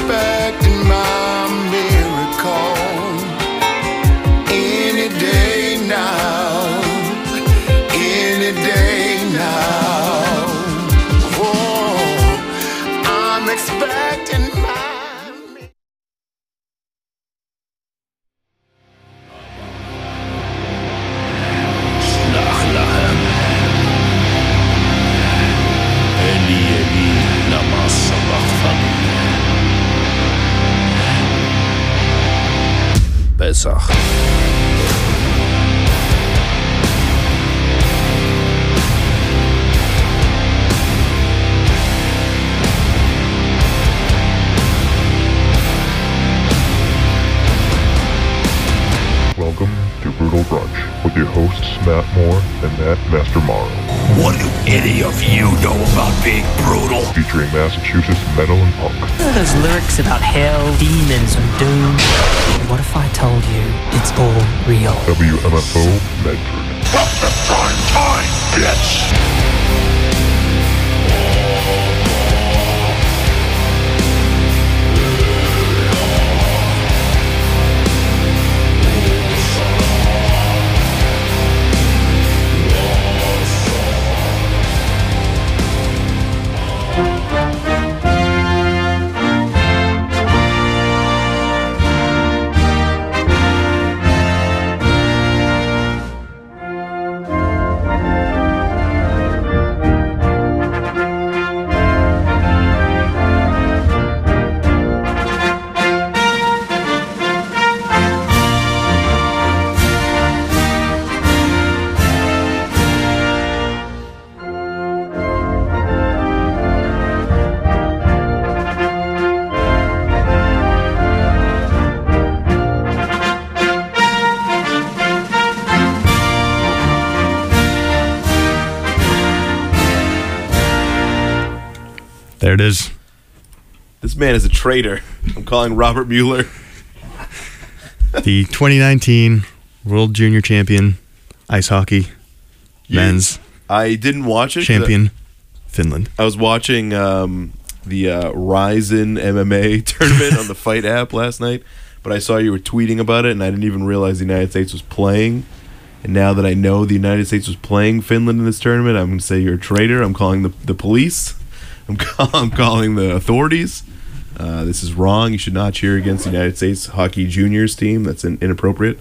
expecting my miracle any day now, any day now. Oh, I'm expecting my Pesach. Welcome to Brutal Brunch with your hosts Matt Moore and Matt Master Morrow. What do any of you know about being brutal? Featuring Massachusetts metal and punk. Those lyrics about hell, demons, and doom. What if I told you it's all real? WMFO Medford. From the prime time, bitch! There it is. This man is a traitor. I'm calling Robert Mueller. The 2019 World Junior Champion Ice Hockey Men's I didn't watch it. Champion Finland. I was watching the Ryzen MMA tournament on the Fight app last night, but I saw you were tweeting about it, and I didn't even realize the United States was playing. And now that I know the United States was playing Finland in this tournament, I'm going to say you're a traitor. I'm calling the police. I'm calling the authorities. This is wrong. You should not cheer against the United States Hockey Juniors team. That's inappropriate.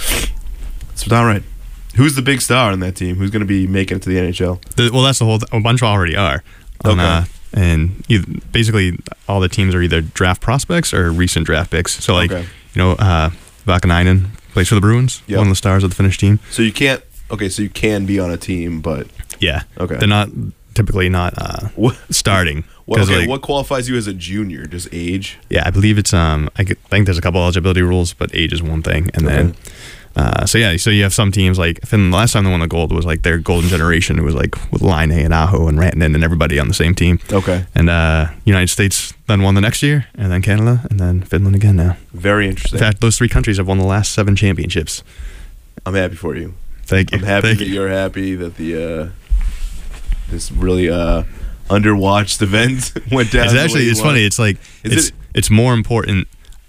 It's not right. Who's the big star on that team? Who's going to be making it to the NHL? Well, that's the whole. A bunch already are. Okay. And basically, all the teams are either draft prospects or recent draft picks. So, like, Vakanainen plays for the Bruins. Yep. One of the stars of the Finnish team. So you can't. Okay, so you can be on a team, but yeah. Okay. They're not typically not starting. What qualifies you as a junior? Just age? Yeah, I believe it's I think there's a couple eligibility rules, but age is one thing. And then so you have some teams like Finland. The last time they won the gold was like their golden generation. It was like with Laine and Aho and Rantanen and everybody on the same team. Okay. And United States then won the next year, and then Canada, and then Finland again now. Very interesting. In fact, those three countries have won the last 7 championships. I'm happy for you. Thank you. I'm happy that you're happy that the this really underwatched event went down. It's funny. It's like it's more important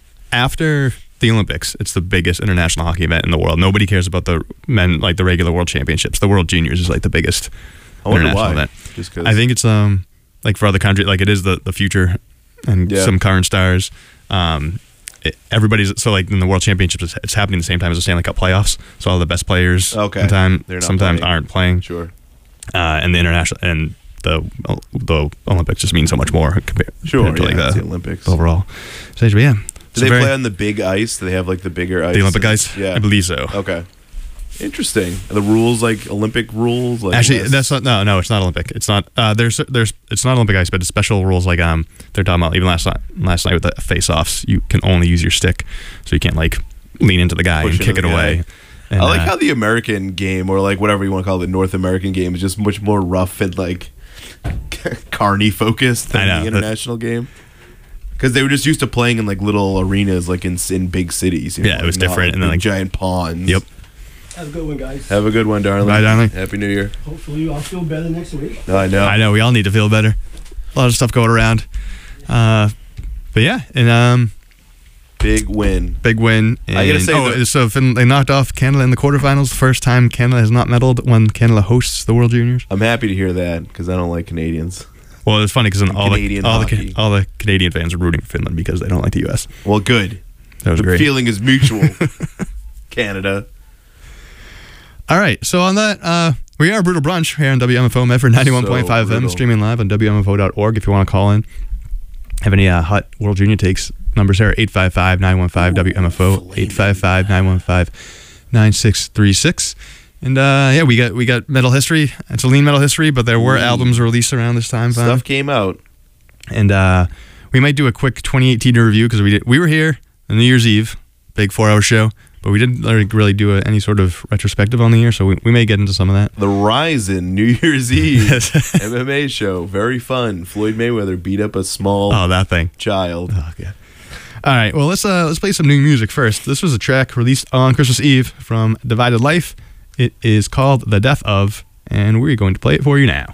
after the Olympics. It's the biggest international hockey event in the world. Nobody cares about the men, like the regular World Championships. The World Juniors is like the biggest international event. Just 'cause. I think it's like for other countries, like it is the future and some current stars. Everybody's so like in the World Championships, it's happening at the same time as the Stanley Cup playoffs. So all the best players sometimes aren't playing. Sure. And the international and the Olympics just mean so much more compared to like the Olympics overall stage. But yeah. Do they play on the big ice? Do they have like the bigger ice? The Olympic ice? Yeah. I believe so. Okay. Interesting. Are the rules like Olympic rules? Like actually, that's not. No, it's not Olympic. It's not. There's. It's not Olympic ice, but it's special rules. Like they're talking about even last night with the face-offs. You can only use your stick, so you can't like lean into the guy and kick it away. And, I like how the American game, or like whatever you want to call it, the North American game, is just much more rough and like carny focused than the international game. Because they were just used to playing in like little arenas, like in big cities. You know, it was different, and then like giant ponds. Yep. Have a good one, guys. Have a good one, darling. Bye, darling. Happy New Year. Hopefully I'll feel better next week. I know. We all need to feel better. A lot of stuff going around. But yeah, and big win. And, I gotta say, so they knocked off Canada in the quarterfinals. The first time Canada has not medaled when Canada hosts the World Juniors. I'm happy to hear that because I don't like Canadians. Well, it's funny because all the Canadian fans are rooting for Finland because they don't like the U.S. Well, good. That was great. The feeling is mutual. Canada. All right, so on that, we are Brutal Brunch here on WMFO Medford 91.5 FM, streaming live on WMFO.org if you want to call in. Have any hot World Junior takes? Numbers here 855-915-WMFO, 855-915-9636. And yeah, we got metal history. It's a lean metal history, but there were albums released around this time. Stuff came out. And we might do a quick 2018 review because we were here on New Year's Eve, big 4-hour show. But we didn't really do any sort of retrospective on the year, so we may get into some of that. The Ryzen New Year's Eve MMA show, very fun. Floyd Mayweather beat up a small child. Oh, God. All right, well, let's play some new music first. This was a track released on Christmas Eve from Divided Life. It is called The Death Of, and we're going to play it for you now.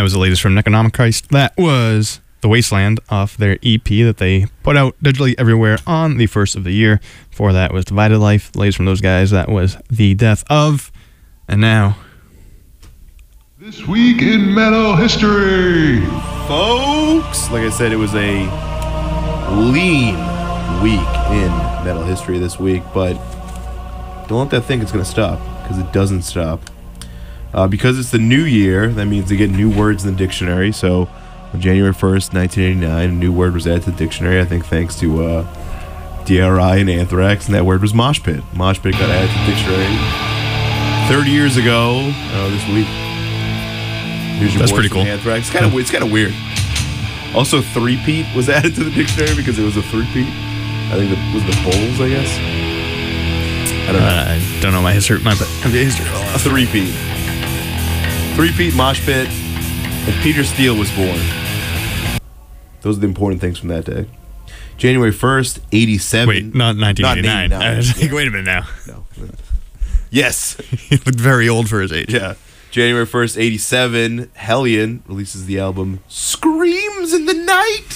was the latest from Economic Christ. That was The Wasteland off their EP that they put out digitally everywhere on the first of the year. Before that was Divided Life. The latest from those guys, that was The Death Of. And now... This week in metal history, folks. Like I said, it was a lean week in metal history this week, but don't let that think it's going to stop, because it doesn't stop. Because it's the new year, that means they get new words in the dictionary. So on January 1st, 1989, a new word was added to the dictionary, I think thanks to DRI and Anthrax, and that word was mosh pit. Mosh pit got added to the dictionary 30 years ago this week. That's pretty cool. Anthrax. It's kind of weird. Also, three-peat was added to the dictionary because it was a three-peat. I think it was the Bulls, I guess. I don't know. I don't know my history. My history. A three-peat. Three-peat, mosh pit, and Peter Steele was born. Those are the important things from that day. January 1st, 87. Wait, not 1989. Not 89. I was like, wait a minute now. No. Yes. He looked very old for his age. Yeah. January 1st, 87, Hellion releases the album Screams in the Night.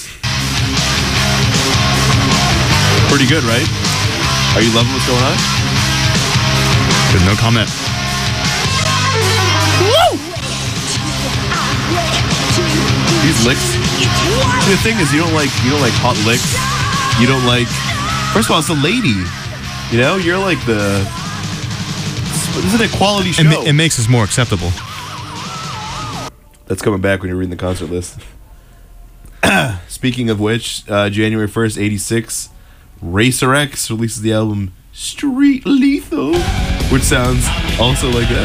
Pretty good, right? Are you loving what's going on? There's no comment. Woo! These licks. See, the thing is, you don't like hot licks. You don't like. First of all, it's a lady. You know, you're like the. This is a quality show. It makes us more acceptable. That's coming back when you're reading the concert list. Speaking of which, January 1st, 86, Racer X releases the album Street Lethal, which sounds also like that.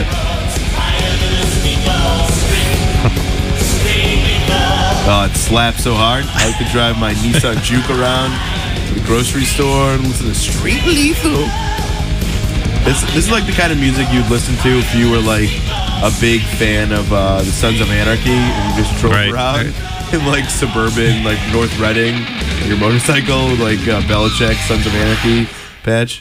Oh, it slaps so hard. I could drive my Nissan Juke around to the grocery store and listen to Street Lethal. This is like the kind of music you'd listen to if you were like a big fan of the Sons of Anarchy and you just drove around in like suburban, like North Reading on your motorcycle, like Belichick Sons of Anarchy patch.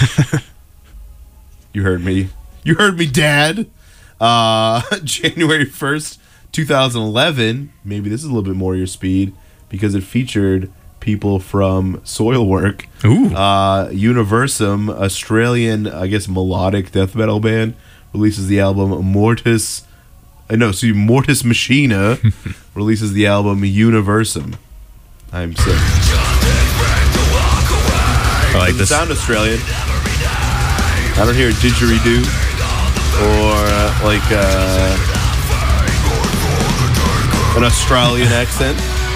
You heard me. You heard me, Dad. January 1st, 2011. Maybe this is a little bit more your speed because it featured people from Soilwork. Ooh. Universum, Australian, I guess, melodic death metal band, releases the album Mortis Machina releases the album Universum. I'm sick. I like this. Sound Australian. I don't hear a didgeridoo or an Australian accent.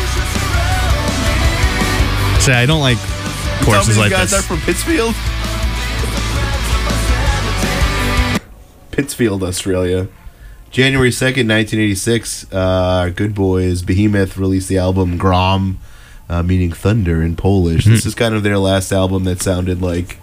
See, I don't like courses like this. You guys are from Pittsfield? Pittsfield, Australia. January 2nd, 1986, Good Boys, Behemoth released the album Grom, meaning thunder in Polish. This is kind of their last album that sounded like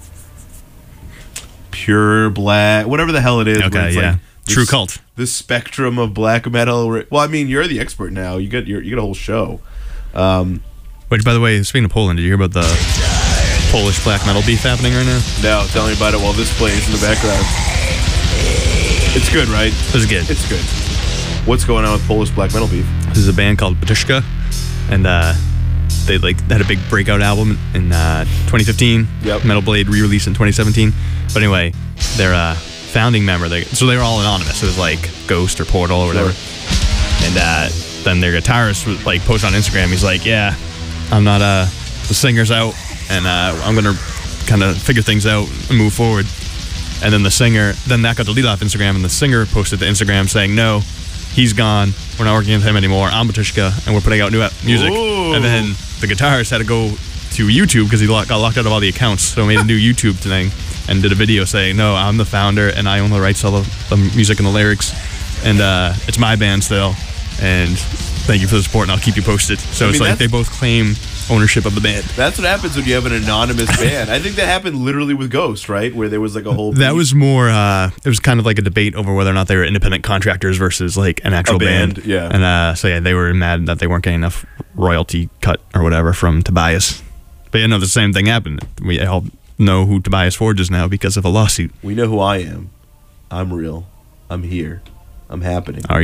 pure black, whatever the hell it is. Okay, it's yeah. like True cult. The spectrum of black metal. Well, I mean, you're the expert now. You get a whole show. Which, by the way, speaking of Poland, did you hear about the Polish black metal beef happening right now? No, tell me about it while this plays in the background. It's good, right? This is good. It's good. What's going on with Polish black metal beef? This is a band called Batushka, and they had a big breakout album in 2015. Yep. Metal Blade re-released in 2017. But anyway, their founding member, they were all anonymous. It was like Ghost or Portal or whatever. Sure. And then their guitarist was like posted on Instagram. He's like, "Yeah, I'm not the singer's out, and I'm gonna kind of figure things out and move forward." And then that got deleted off Instagram, and the singer posted to Instagram saying, "No, he's gone. We're not working with him anymore. I'm Batushka, and we're putting out new music." Ooh. And then the guitarist had to go to YouTube because he got locked out of all the accounts, so made a new YouTube thing and did a video saying, "No, I'm the founder, and I own the rights to all the music and the lyrics, and it's my band still, and thank you for the support, and I'll keep you posted." So it's like they both claim ownership of the band. That's what happens when you have an anonymous band. I think that happened literally with Ghost, right? Where there was like a whole... That was more, it was kind of like a debate over whether or not they were independent contractors versus like an actual band. Yeah. And so yeah, they were mad that they weren't getting enough royalty cut or whatever from Tobias. But yeah, no, the same thing happened. We all know who Tobias Forge is now because of a lawsuit. We know who I am. I'm real. I'm here. I'm happening. Are you?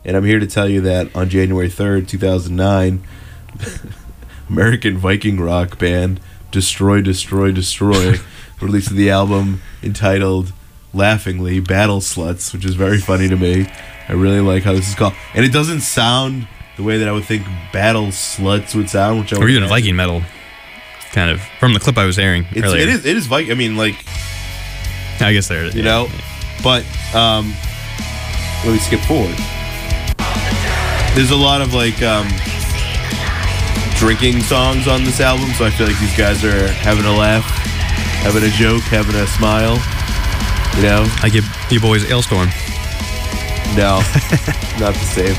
And I'm here to tell you that on January 3rd, 2009, American Viking rock band Destroy, Destroy, Destroy released the album entitled, laughingly, Battle Sluts, which is very funny to me. I really like how this is called. And it doesn't sound the way that I would think Battle Sluts would sound, which I would or even imagine. Viking metal, kind of, from the clip I was hearing earlier. It is Viking. I mean, like, I guess there it is. you know, but let me skip forward. There's a lot of like drinking songs on this album, so I feel like these guys are having a laugh, having a joke, having a smile. You know, I give you boys Ailstorm. no, not the same.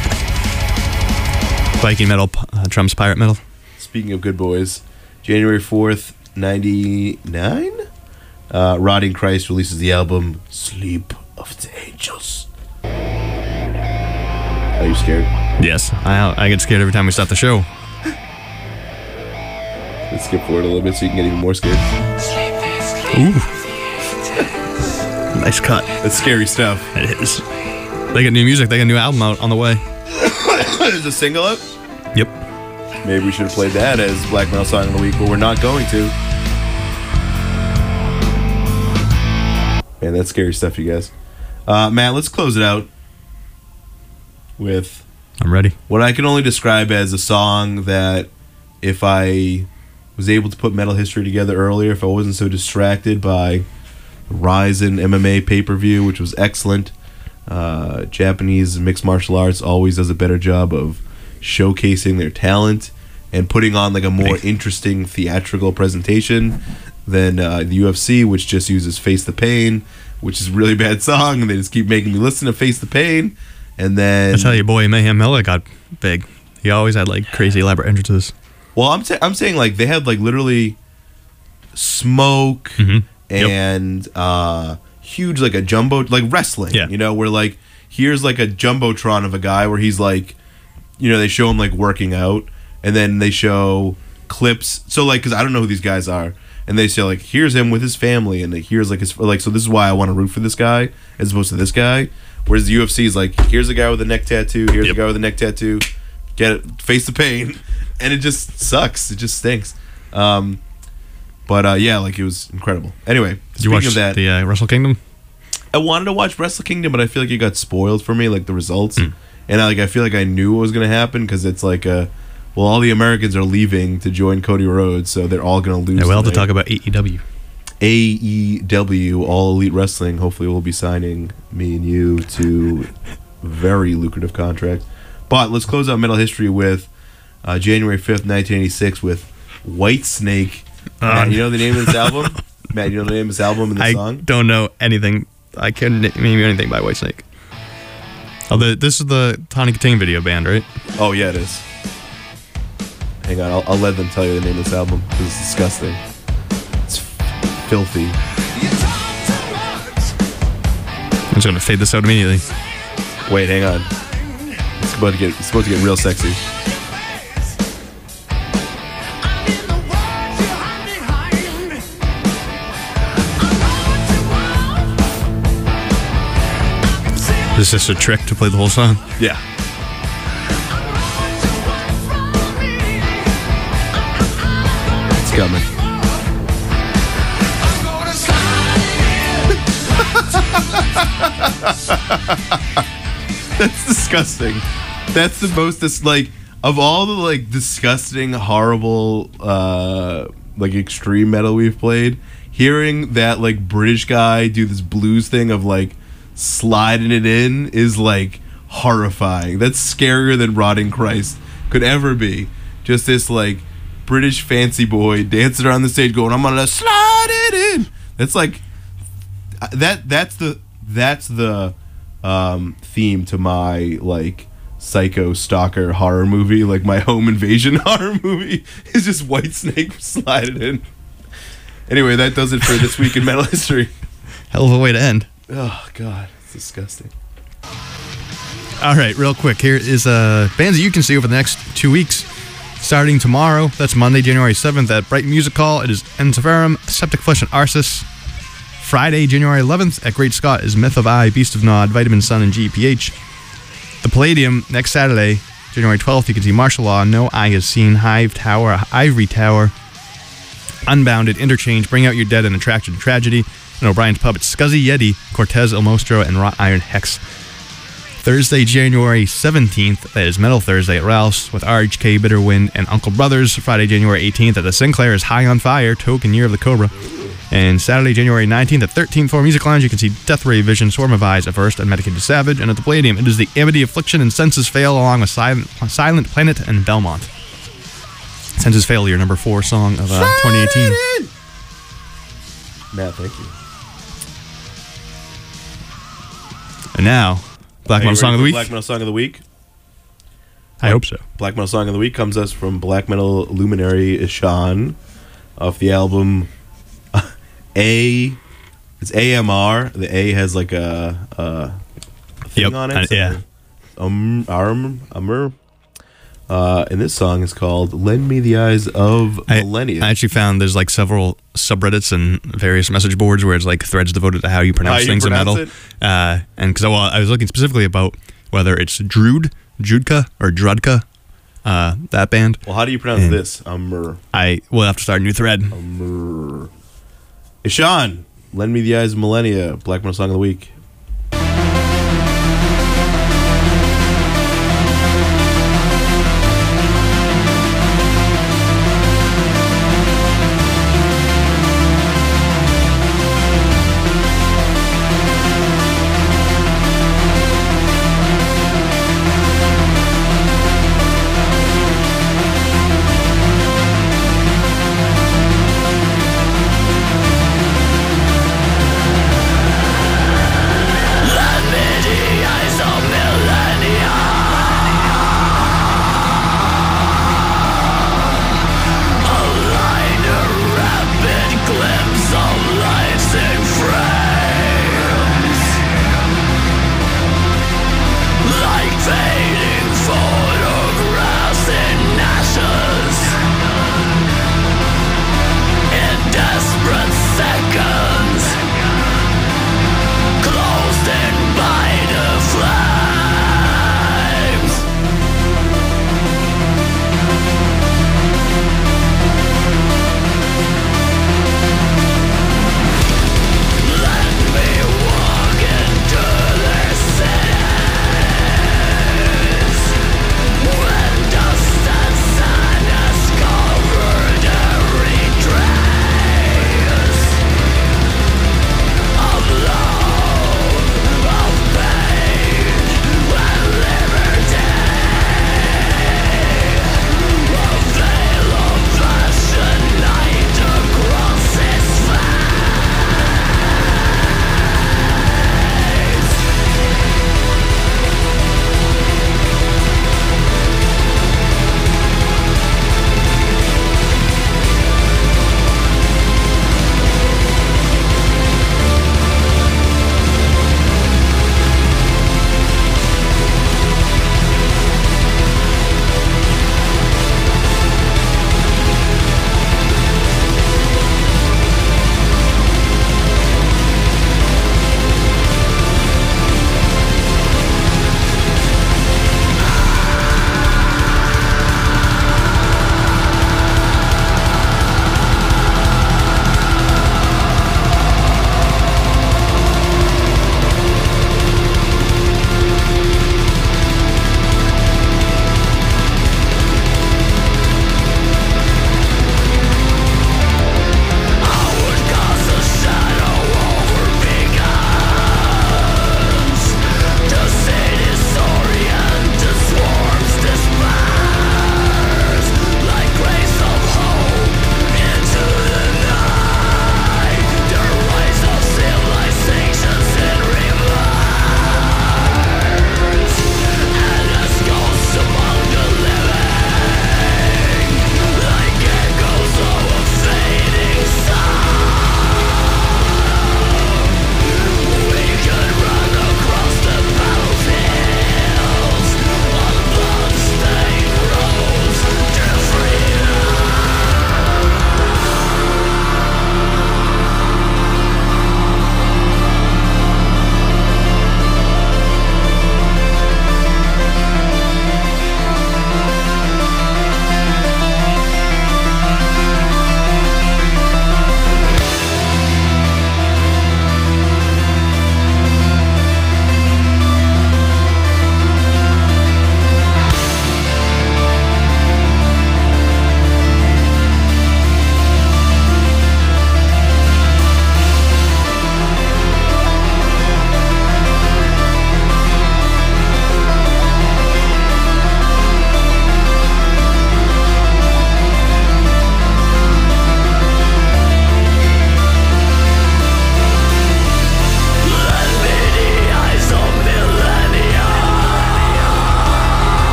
Viking metal trumps pirate metal. Speaking of good boys, January 4th, 99, Rotting Christ releases the album Sleep of the Angels. Are you scared? Yes, I get scared every time we start the show. Let's skip forward a little bit so you can get even more scared. Ooh. Nice cut. That's scary stuff. It is. They got new music. They got a new album out on the way. There's a single out? Yep. Maybe we should have played that as Black Metal Song of the Week, but we're not going to. Man, that's scary stuff, you guys. Matt, let's close it out with I'm ready. what I can only describe as a song that if I was able to put metal history together earlier, if I wasn't so distracted by the Ryzen MMA pay-per-view, which was excellent. Japanese mixed martial arts always does a better job of showcasing their talent and putting on like a more interesting theatrical presentation than the UFC, which just uses Face the Pain, which is a really bad song, and they just keep making me listen to Face the Pain. And then I tell you, boy, Mayhem Miller got big. He always had like crazy elaborate entrances. well, I'm saying like they had like literally smoke and huge like a jumbo like wrestling, Yeah. you know, where like here's like a jumbotron of a guy where he's like, you know, they show him like working out, and then they show clips. So like, because I don't know who these guys are, and they say like, here's him with his family, and like, here's like his like. So this is why I want to root for this guy as opposed to this guy. Whereas the UFC is like, here's a guy with a neck tattoo, here's a guy with a neck tattoo, get it, Face the Pain, and it just sucks. It just stinks. But yeah, like it was incredible. Anyway, Did you watch speaking of that, the Wrestle Kingdom? I wanted to watch Wrestle Kingdom, but I feel like it got spoiled for me, like the results, and I feel like I knew what was going to happen because it's like all the Americans are leaving to join Cody Rhodes, so they're all going to lose. Yeah, we'll have to tonight. talk about AEW. AEW, All Elite Wrestling. Hopefully, we'll be signing me and you to very lucrative contract. But let's close out Metal History with January 5th, 1986, with Whitesnake. Matt, you know the name of this album? Matt, you know the name of this album and the I song? don't know anything. I couldn't name you anything by Whitesnake. Oh, this is the Tawny Katane video band, right? Oh, yeah, it is. Hang on, I'll let them tell you the name of this album. It's disgusting. It's filthy. I'm just gonna fade this out immediately. Wait, hang on. It's supposed to get real sexy. Is this a trick to play the whole song? Yeah. It's coming. That's disgusting. That's the most of all the like disgusting, horrible, like extreme metal we've played. Hearing that like British guy do this blues thing of like sliding it in is like horrifying. That's scarier than Rotting Christ could ever be. Just this like British fancy boy dancing around the stage going, I'm gonna slide it in. That's like that's the theme to my like psycho stalker horror movie, like my home invasion horror movie is just Whitesnake sliding in. Anyway, that does it for this week in metal history. Hell of a way to end. Oh god, it's disgusting. All right, real quick. Here is bands that you can see over the next 2 weeks. Starting tomorrow, that's Monday, January 7th at Brighton Music Hall. It is Ensiferum, Septic Flesh, and Arsis. Friday, January 11th at Great Scott is Myth of I, Beast of Nod, Vitamin Sun, and GPH. the Palladium next Saturday, January 12th, you can see Martial Law, No Eye Has Seen, Hive Tower, Ivory Tower, Unbounded, Interchange, Bring Out Your Dead, and Attraction to Tragedy. And O'Brien's Pub, it's Scuzzy Yeti, Cortez El Mostro, and Wrought Iron Hex. Thursday, January 17th, that is Metal Thursday at Ralph's with RHK, Bitter Wind, and Uncle Brothers. Friday, January 18th at the Sinclair is High on Fire, Token Year of the Cobra. And Saturday, January 19th at 13th Floor Music Lounge, you can see Death Ray Vision, Swarm of Eyes, Averse, and Medicated Savage. And at the Palladium, it is the Amity Affliction and Senses Fail along with Silent Planet and Belmont. Senses Fail, your number 4 song of 2018. Matt, thank you. And now, Black Metal Song of the Week. Black Metal Song of the Week. I hope so. Black Metal Song of the Week comes us from Black Metal luminary Ishan off the album A. It's AMR. The A has like a thing on it. Yeah. And this song is called "Lend Me the Eyes of Millennium." I actually found there's like several subreddits and various message boards where it's like threads devoted to how you pronounce things in metal. And because I was looking specifically about whether it's Judka or Drudka, that band. Well, how do you pronounce this? I will have to start a new thread. Ishan, "Lend Me the Eyes of Millennia," Black Metal Song of the Week.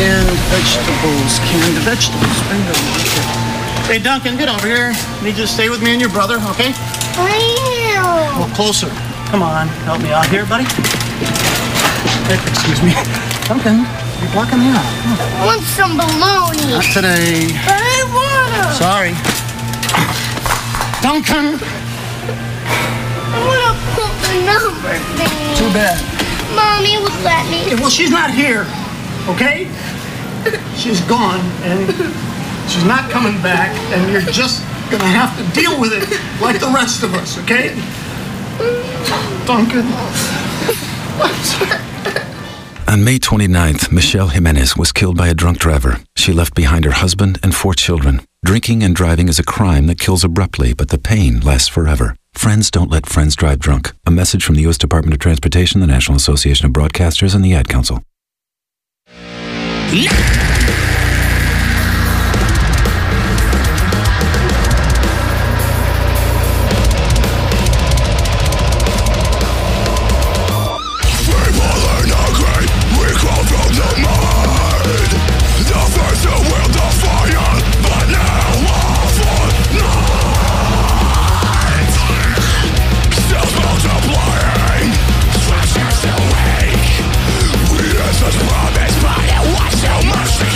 Canned vegetables. Bingo. Hey, Duncan, get over here. Need you to stay with me and your brother, okay? Well, closer. Come on, help me out here, buddy. Hey, excuse me. Duncan, you're blocking me out. I want some bologna. Not today. But I want to. Sorry. Duncan! I want to put the number thing. Too bad. Mommy would let me. Well, she's not here, okay? She's gone, and she's not coming back, and you're just gonna have to deal with it like the rest of us, okay? Duncan. On May 29th, Michelle Jimenez was killed by a drunk driver. She left behind her husband and 4 children. Drinking and driving is a crime that kills abruptly, but the pain lasts forever. Friends don't let friends drive drunk. A message from the U.S. Department of Transportation, the National Association of Broadcasters, and the Ad Council. Promise, but it was so much.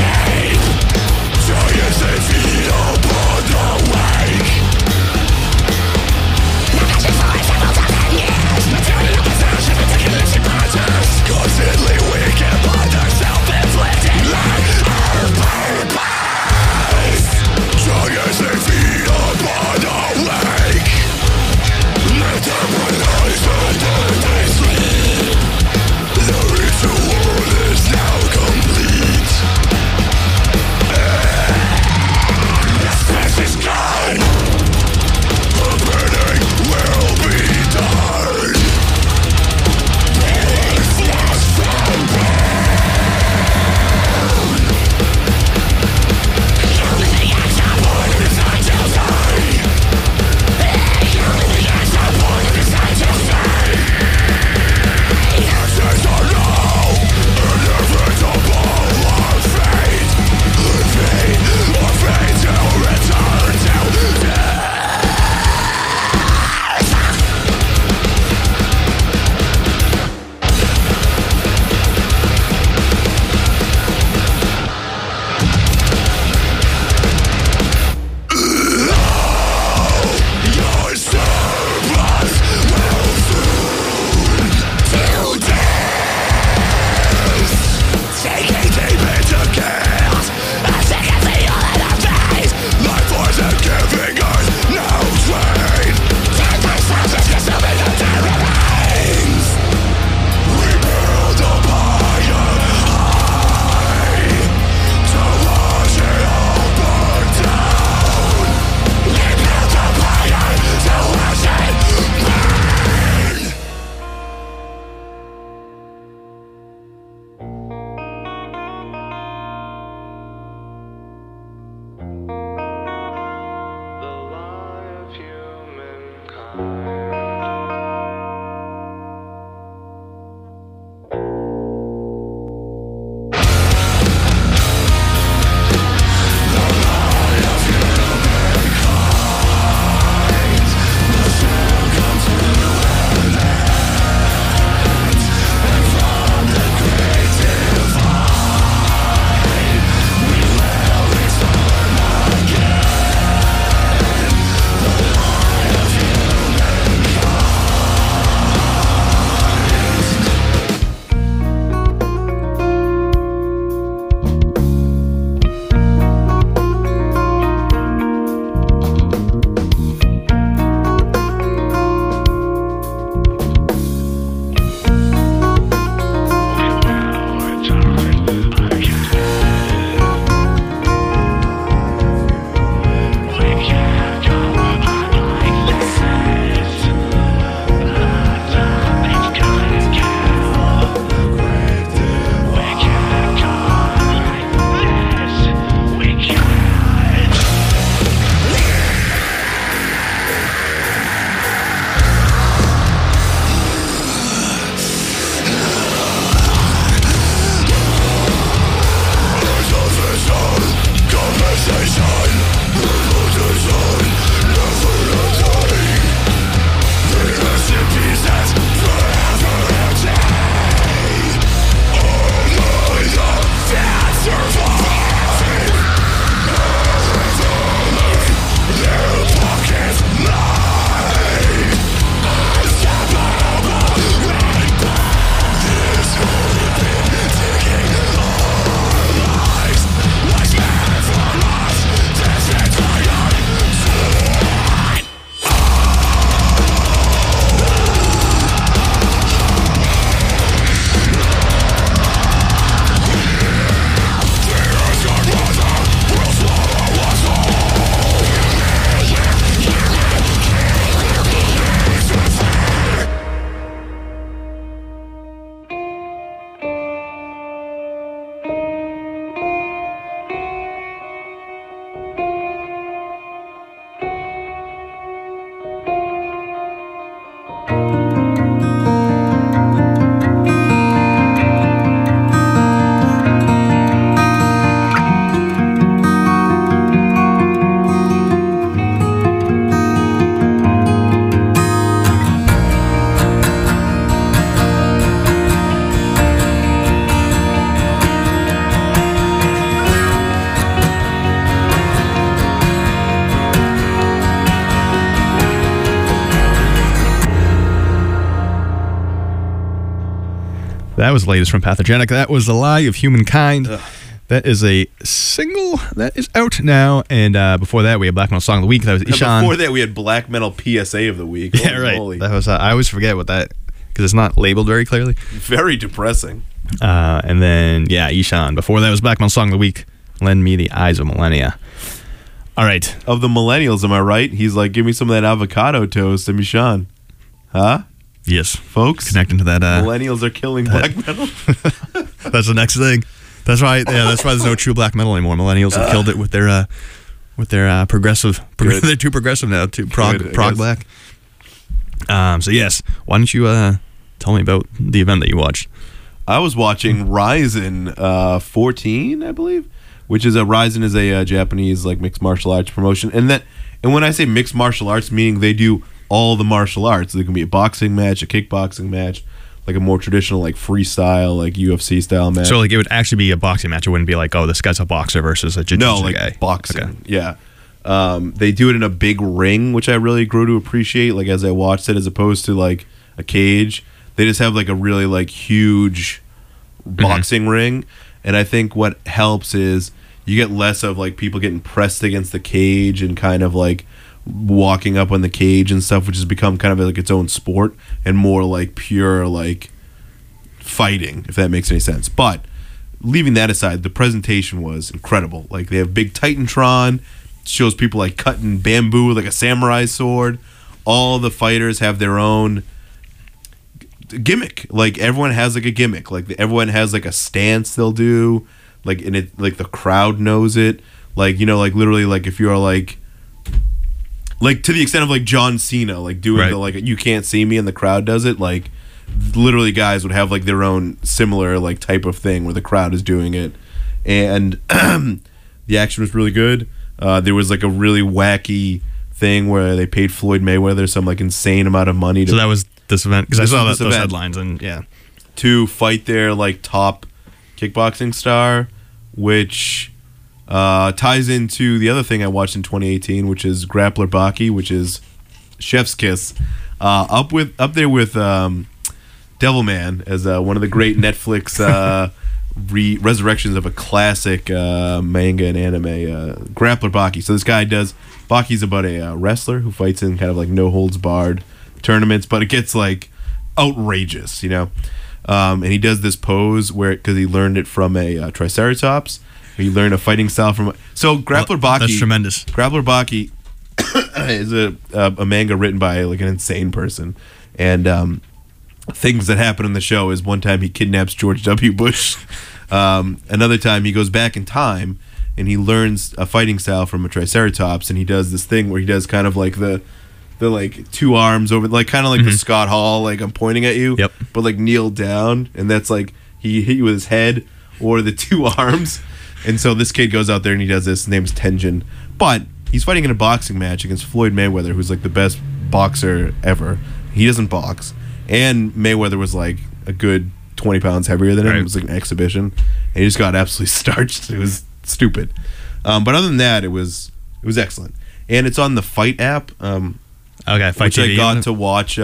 That was the latest from Pathogenic. That was The Lie of Humankind. That is a single that is out now. And before that, we had Black Metal Song of the Week. That was Ishan. Before that, we had Black Metal PSA of the Week. Yeah, right. Holy. That was. I always forget what that, because it's not labeled very clearly. Very depressing. And then, yeah, Ishan. Before that was Black Metal Song of the Week. Lend Me the Eyes of Millennia. All right. Of the millennials, am I right? He's like, give me some of that avocado toast. I'm Ishan. Huh? Yes. Folks? Connecting to that. Millennials are killing black metal. That's the next thing. That's why. Yeah, that's why there's no true black metal anymore. Millennials have killed it with their progressive. They're too progressive now. Too prog black. So yes, why don't you tell me about the event that you watched? I was watching Ryzen 14, I believe, which is Ryzen is a Japanese like mixed martial arts promotion, and when I say mixed martial arts, meaning they do all the martial arts. There can be a boxing match, a kickboxing match, like a more traditional like freestyle, like UFC style match. So like it would actually be a boxing match. It wouldn't be like, oh, this guy's a boxer versus a jiu-jitsu guy. Boxing. Okay. Yeah. They do it in a big ring, which I really grew to appreciate. Like as I watched it, as opposed to like a cage, they just have like a really like huge boxing ring. And I think what helps is you get less of like people getting pressed against the cage and kind of like walking up on the cage and stuff, which has become kind of like its own sport, and more like pure like fighting, if that makes any sense. But leaving that aside, the presentation was incredible. Like they have big Titantron, shows people like cutting bamboo with like a samurai sword. All the fighters have their own gimmick. Like everyone has like a gimmick. Like everyone has like a stance they'll do. Like and it like the crowd knows it. Like you know like literally like if you're like to the extent of like John Cena like doing the like you can't see me and the crowd does it, like literally guys would have like their own similar like type of thing where the crowd is doing it. And the action was really good. There was like a really wacky thing where they paid Floyd Mayweather some like insane amount of money to, so that was this event, because I saw those headlines, and yeah, to fight their like top kickboxing star, which ties into the other thing I watched in 2018, which is Grappler Baki, which is Chef's Kiss, up there with Devilman as one of the great Netflix resurrections of a classic manga and anime, Grappler Baki. So this guy Baki's about a wrestler who fights in kind of like no holds barred tournaments, but it gets like outrageous, you know. And he does this pose because he learned it from a Triceratops. He learned a fighting style from. So Grappler Baki. That's tremendous. Grappler Baki is a manga written by like an insane person, and things that happen in the show is one time he kidnaps George W. Bush. Another time he goes back in time and he learns a fighting style from a Triceratops, and he does this thing where he does kind of like the like two arms over, like kind of like the Scott Hall, like I'm pointing at you, but like kneel down, and that's like he hit you with his head or the two arms. And so this kid goes out there and he does this. His name's Tenjin, but he's fighting in a boxing match against Floyd Mayweather, who's like the best boxer ever. He doesn't box, and Mayweather was like a good 20 pounds heavier than him. It was like an exhibition, and he just got absolutely starched. It was stupid. But other than that, it was excellent, and it's on the Fight app. Okay, Fight which TV. I got to watch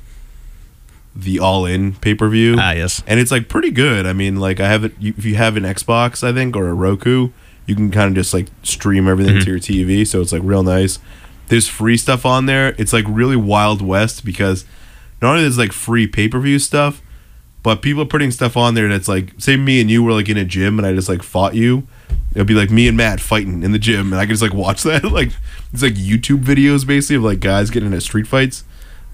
the All In pay-per-view. Yes. And it's like pretty good. I mean, like I have it. If you have an Xbox, I think, or a Roku, you can kind of just like stream everything to your TV. So it's like real nice. There's free stuff on there. It's like really Wild West, because not only there's like free pay-per-view stuff, but people are putting stuff on there that's like, say me and you were like in a gym and I just like fought you. It'll be like me and Matt fighting in the gym, and I can just like watch that. Like it's like YouTube videos basically of like guys getting into street fights.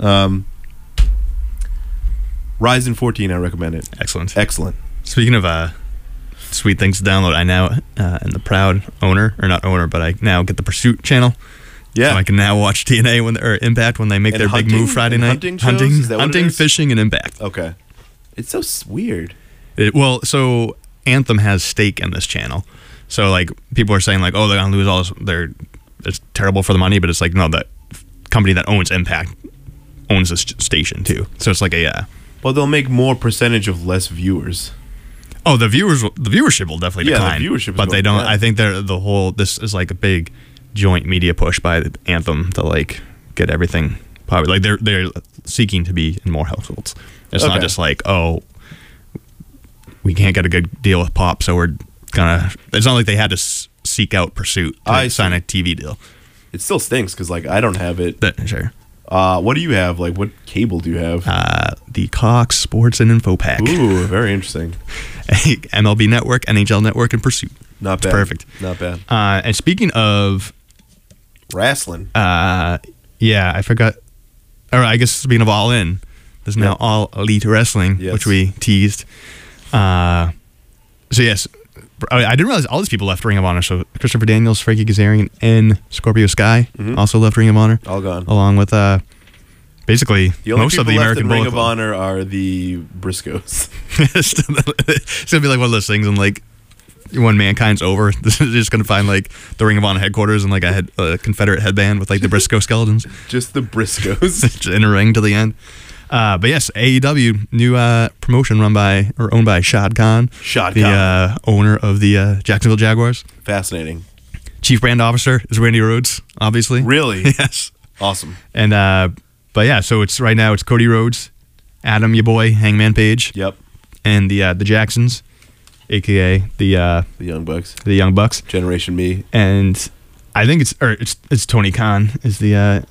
Ryzen 14, I recommend it. Excellent. Speaking of sweet things to download, I now am the proud owner, or not owner, but I now get the Pursuit channel. Yeah. So I can now watch TNA or Impact when they make their big move Friday night. Hunting, fishing, and Impact. Okay. It's so weird. So Anthem has stake in this channel. So like people are saying like, oh, they're gonna lose all this. It's terrible for the money, but it's like no, that company that owns Impact owns this station too. So it's like a. Well, they'll make more percentage of less viewers. Oh, the viewership will definitely decline. The viewership. But they don't. I think this is like a big joint media push by Anthem to like get everything popular. Like they're seeking to be in more households. It's not just like, oh, we can't get a good deal with Pop, so we're gonna. It's not like they had to seek out Pursuit to sign a TV deal. It still stinks because like I don't have it. Sure. What do you have? Like, what cable do you have? The Cox Sports and Info Pack. Ooh, very interesting. MLB Network, NHL Network, and Pursuit. Not bad. Perfect. Not bad. And speaking of wrestling, yeah, I forgot. Or I guess speaking of All In, there's now All Elite Wrestling, which we teased. So yes, I didn't realize all these people left Ring of Honor. So Christopher Daniels, Frankie Kazarian, and Scorpio Sky also left Ring of Honor. All gone. Along with basically most of the American Ring of Honor are the Briscoes. It's gonna be like one of those things, and like when Mankind's over, this is just gonna find like the Ring of Honor headquarters and like a Confederate headband with like the Briscoe skeletons. Just the Briscoes in a ring to the end. But yes, AEW, new promotion owned by Shad Khan, the owner of the Jacksonville Jaguars. Fascinating. Chief brand officer is Randy Rhodes, obviously. Really? Yes. Awesome. And but yeah, so it's right now it's Cody Rhodes, Adam, your boy, Hangman Page. Yep. And the Jacksons, aka the Young Bucks. The Young Bucks. Generation Me. And I think it's Tony Khan is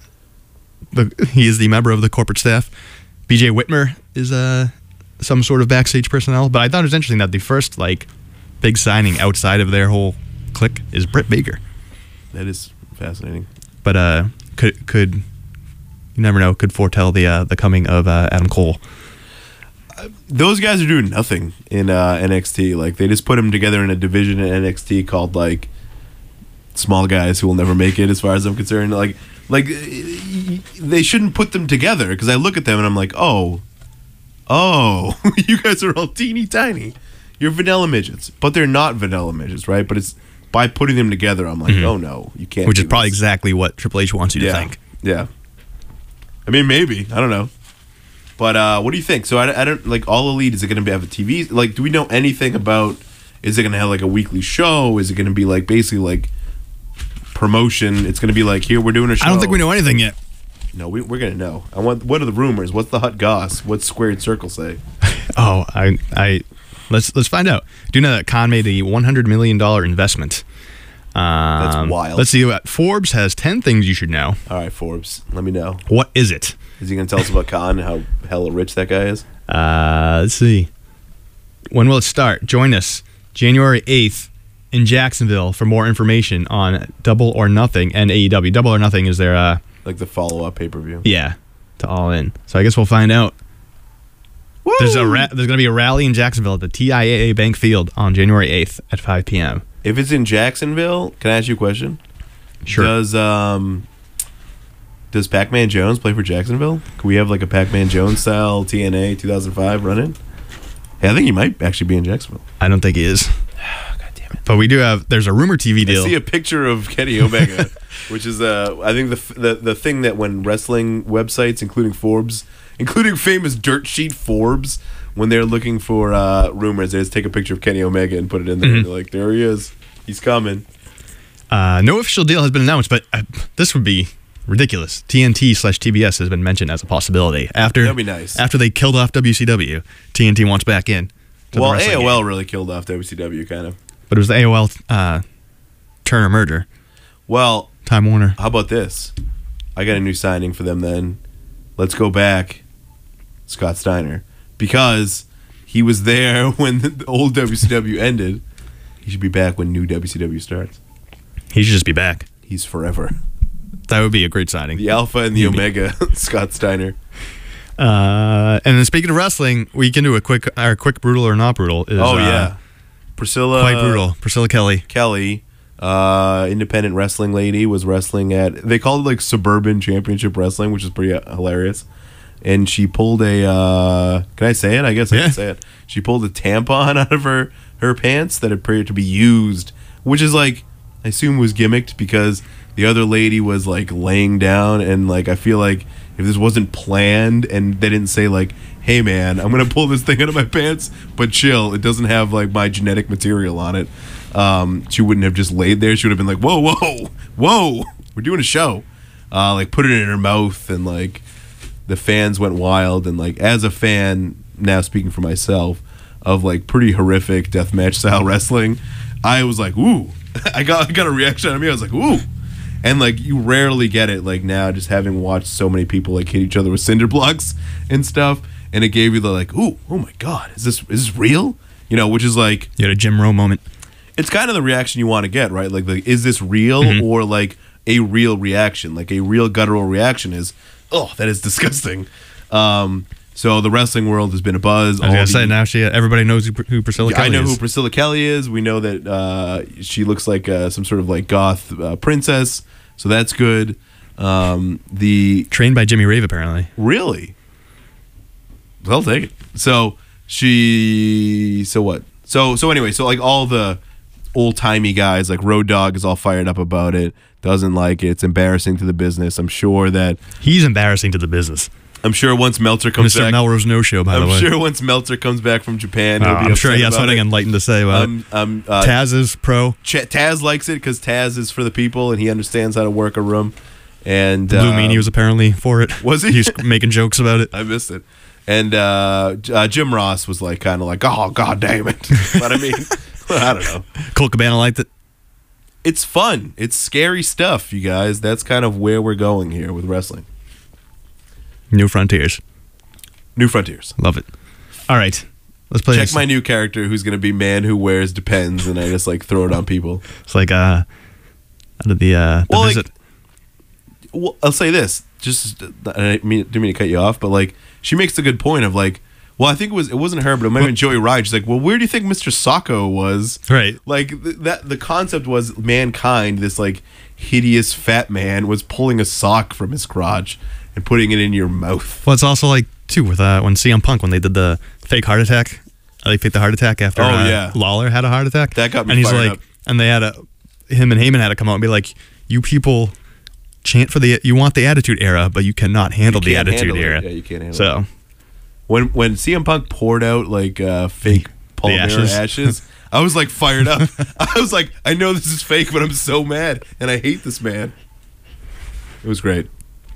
he is the member of the corporate staff. BJ Whitmer is some sort of backstage personnel, but I thought it was interesting that the first like big signing outside of their whole clique is Britt Baker. That is fascinating. But could you never know? Could foretell the coming of Adam Cole. Those guys are doing nothing in NXT. Like they just put them together in a division in NXT called like small guys who will never make it, as far as I'm concerned. Like they shouldn't put them together because I look at them and I'm like, oh, you guys are all teeny tiny. You're vanilla midgets, but they're not vanilla midgets, right? But it's by putting them together, I'm like, oh no, you can't. Which is probably exactly what Triple H wants you to think. Yeah. I mean, maybe I don't know, but what do you think? So I don't like All Elite. Is it going to have a TV? Like, do we know anything about? Is it going to have like a weekly show? Is it going to be like basically like promotion? It's going to be like, here we're doing a show. I don't think we know anything yet. No, we're going to know. What are the rumors? What's the hot goss? What's Squared Circle say? Oh, let's find out. Do you know that Khan made a $100 million investment? That's wild. Let's see. Forbes has 10 things you should know. All right, Forbes, let me know. What is it? Is he going to tell us about Khan and how hella rich that guy is? Let's see. When will it start? Join us January 8th in Jacksonville for more information on Double or Nothing and AEW. Double or Nothing is their like the follow-up pay-per-view. Yeah, to All In. So I guess we'll find out. Woo! There's going to be a rally in Jacksonville at the TIAA Bank Field on January 8th at 5 p.m. If it's in Jacksonville, can I ask you a question? Sure. Does Pac-Man Jones play for Jacksonville? Can we have like a Pac-Man Jones style TNA 2005 run-in? Hey, I think he might actually be in Jacksonville. I don't think he is. God damn it. But we do have, there's a rumor TV deal. I see a picture of Kenny Omega, which is, I think, the thing that when wrestling websites, including Forbes, including famous dirt sheet Forbes, when they're looking for rumors, they just take a picture of Kenny Omega and put it in there. And they're like, there he is. He's coming. No official deal has been announced, but this would be ridiculous. TNT/TBS has been mentioned as a possibility. That'd be nice. After they killed off WCW, TNT wants back in. Well, AOL really killed off WCW, kind of. But it was the AOL Turner merger. Well, Time Warner. How about this? I got a new signing for them then. Let's go back, Scott Steiner. Because he was there when the old WCW ended. He should be back when new WCW starts. He should just be back. He's forever. That would be a great signing. The Alpha and the Omega, Scott Steiner. And then speaking of wrestling, we can do a quick brutal or not brutal. Yeah. Priscilla. Quite brutal. Priscilla Kelly. Independent wrestling lady, was wrestling at, they called it like Suburban Championship Wrestling, which is pretty hilarious. And she pulled a, can I say it? I guess I can say it. She pulled a tampon out of her pants that appeared to be used, which is like, I assume was gimmicked because the other lady was like laying down, and like I feel like if this wasn't planned and they didn't say like, hey man, I'm gonna pull this thing out of my pants, but chill, it doesn't have like my genetic material on it, she wouldn't have just laid there. She would have been like, whoa, we're doing a show. Like put it in her mouth, and like the fans went wild. And like as a fan, now speaking for myself, of like pretty horrific deathmatch style wrestling, I was like, ooh. I got a reaction out of me. I was like, ooh. And like you rarely get it like now, just having watched so many people like hit each other with cinder blocks and stuff, and it gave you the like, ooh, oh my god, is this real? You know, which is like you had a Jim Rowe moment. It's kind of the reaction you want to get, right? Like is this real or like a real reaction? Like a real guttural reaction is, oh, that is disgusting. So the wrestling world has been a buzz. I was gonna say now everybody knows who Priscilla Kelly is. I know who Priscilla Kelly is. We know that she looks like some sort of like goth princess, so that's good. The trained by Jimmy Rave apparently. Really? I'll take it. So what? So anyway, so like all the old timey guys like Road Dogg is all fired up about it. Doesn't like it. It's embarrassing to the business. I'm sure that he's embarrassing to the business. I'm sure once Meltzer comes back, Mr. Melrose No Show. By the way, I'm sure once Meltzer comes back from Japan, he'll be I'm sure he has something enlightened to say about it. Taz is pro. Taz likes it because Taz is for the people and he understands how to work a room. And Blue Meanie was apparently for it. Was he? He's making jokes about it. I missed it. And Jim Ross was like kind of like, oh god damn it. But I mean, I don't know. Colt Cabana liked it. It's fun. It's scary stuff, you guys. That's kind of where we're going here with wrestling. New Frontiers. Love it. All right. Let's play. Check my new character who's going to be man who wears Depends, and I just like throw it on people. It's like out of the visit. Like, well, I'll say this. Just I didn't mean to cut you off, but like she makes a good point of like, well, I think it wasn't her, but it might have been Joey Ryan. She's like, well, where do you think Mr. Sacco was? Right. Like that. The concept was Mankind, this like hideous fat man, was pulling a sock from his crotch and putting it in your mouth. Well, it's also like too with when CM Punk, when they did the fake heart attack, they faked the heart attack after Lawler had a heart attack. That got me and he's fired like, up. And they had him and Heyman had to come out and be like, you people chant for you want the Attitude Era, but you cannot handle the Attitude Era. Yeah, you can't handle it. When CM Punk poured out like fake Paul Bearer ashes, I was like fired up. I was like, I know this is fake, but I'm so mad and I hate this man. It was great.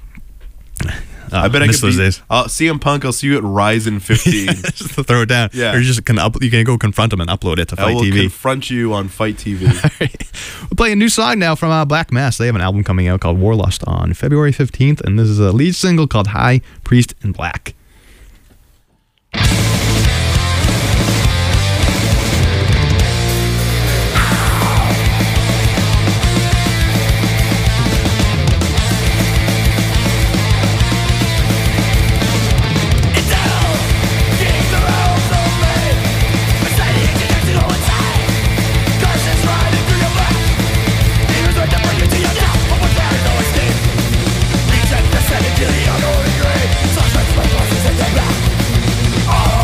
I bet I could those days. CM Punk, I'll see you at Ryzen 15. Just to throw it down. Yeah. Or you can go confront him and upload it to Fight TV. I will confront you on Fight TV. We'll play a new song now from Black Mass. They have an album coming out called Warlust on February 15th, and this is a lead single called High Priest in Black. Oh!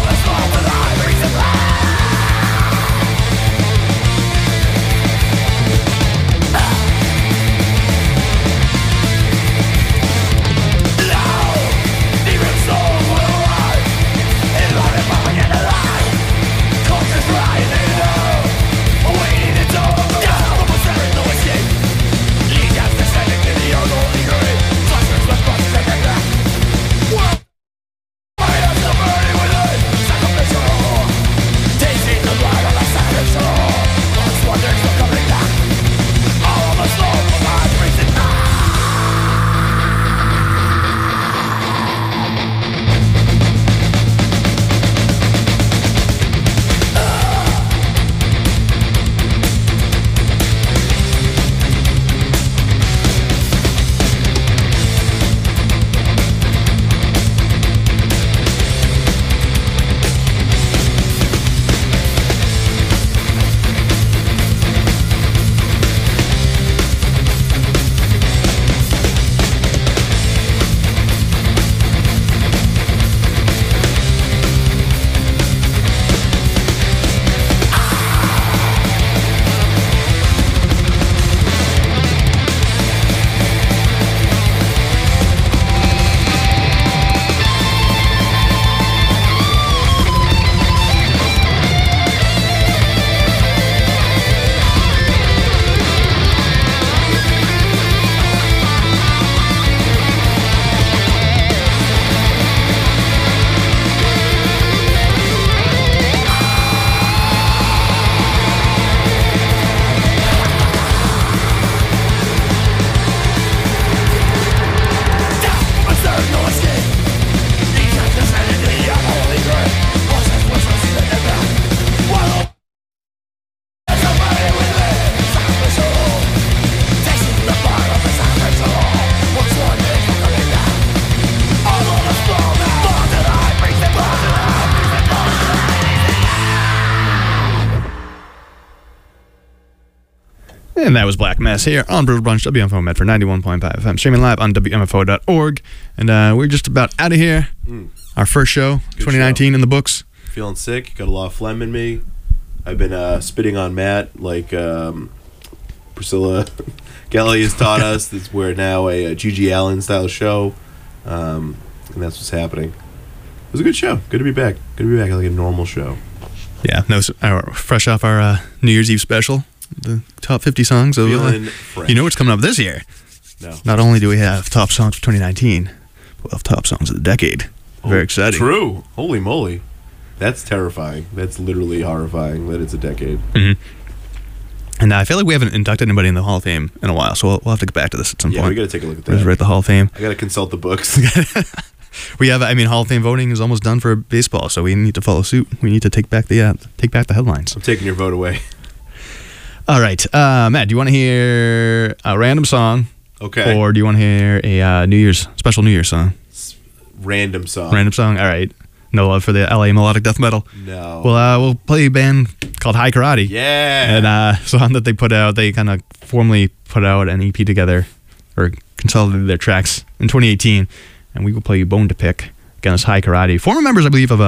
And that was Black Mass here on Brutal Brunch, WMFO Medford 91.5 FM, streaming live on WMFO.org. And we're just about out of here. Our first show, good 2019 show. In the books. Feeling sick, got a lot of phlegm in me. I've been spitting on Matt like Priscilla Kelly has taught us. We're now a Gigi Allen style show. And that's what's happening. It was a good show. Good to be back. Good to be back like a normal show. Yeah, fresh off our New Year's Eve special, the top 50 songs of you know what's coming up this year. No. Not only do we have top songs for 2019, we'll have top songs of the decade. Very exciting. True. Holy moly. That's terrifying. That's literally horrifying that it's a decade. Mm-hmm. And I feel like we haven't inducted anybody in the Hall of Fame in a while, so we'll have to get back to this at some point. Yeah, we got to take a look at that. Just write the Hall of Fame. I got to consult the books. We have, Hall of Fame voting is almost done for baseball, so we need to follow suit. We need to take back the headlines. I'm taking your vote away. All right, Matt, do you want to hear a random song? Okay. Or do you want to hear a special New Year's song? Random song. Random song. All right. No love for the LA melodic death metal. No. Well, we'll play a band called High Karate. Yeah. And a song that they put out. They kind of formally put out an EP together, or consolidated their tracks in 2018. And we will play you Bone to Pick against High Karate. Former members, I believe, of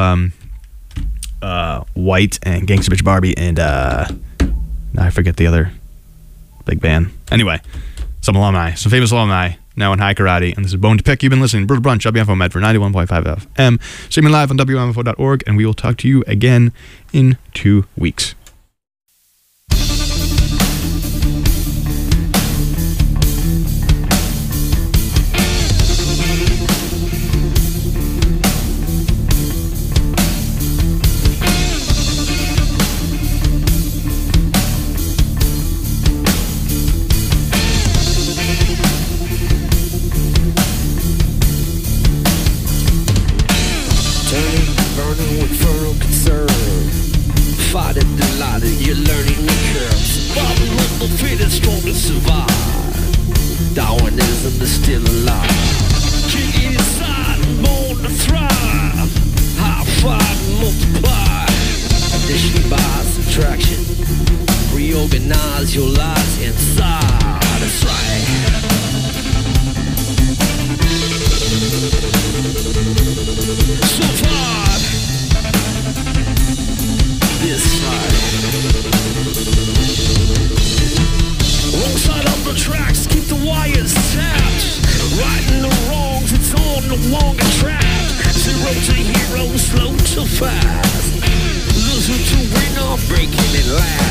White and Gangsta Bitch Barbie and I forget the other big band. Anyway, some famous alumni now in High Karate. And this is Bone to Pick. You've been listening to Brutal Brunch, WMFO Medford 91.5 FM. Streaming live on WMFO.org. And we will talk to you again in 2 weeks. Darwinism is still alive. Kick inside and born to thrive. High five and multiply. Addition by subtraction. Reorganize your lives inside. That's right. Survive. This side. Wrong side of the tracks, keep the wires tapped. Righting the wrongs, it's on no longer trapped. Zero to hero, slow to fast. Loser to winner, breaking it last.